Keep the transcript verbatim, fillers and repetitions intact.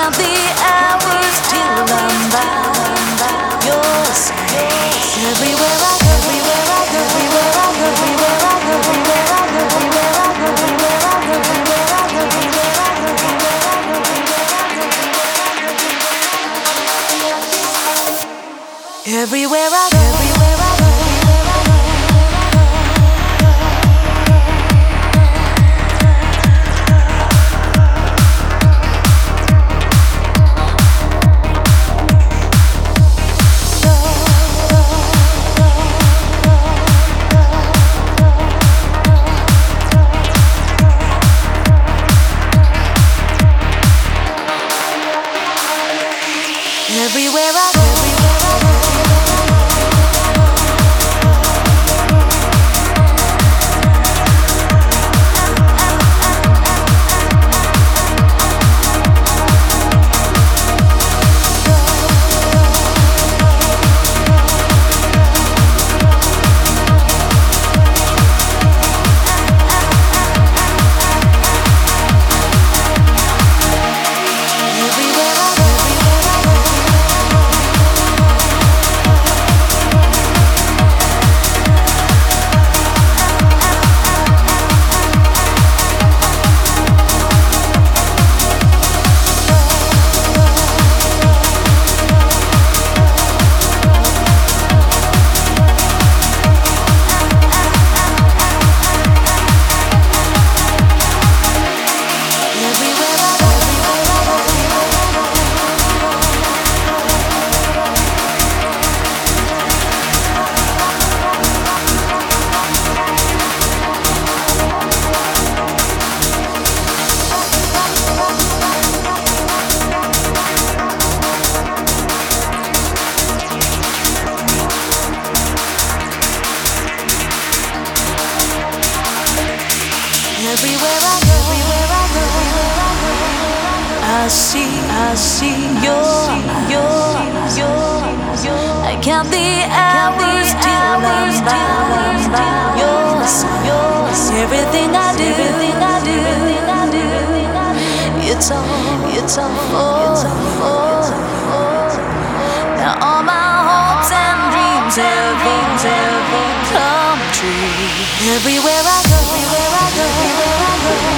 count the hours till I'm by your side. Everywhere I go, everywhere I go, everywhere I go, everywhere I go, everywhere I go, everywhere I go, everywhere I go, everywhere I go, everywhere I go, everywhere I go, everywhere I go. Everywhere I go, everywhere I go, everywhere I go, I see, I see your, your, your, your. I count the hours till I'm by your side. Everything I do, everything I do, everything I do, it's all, it's all for, for, for. Now all my hopes and dreams have, have come true. Everywhere I go, everywhere I go, everywhere I go.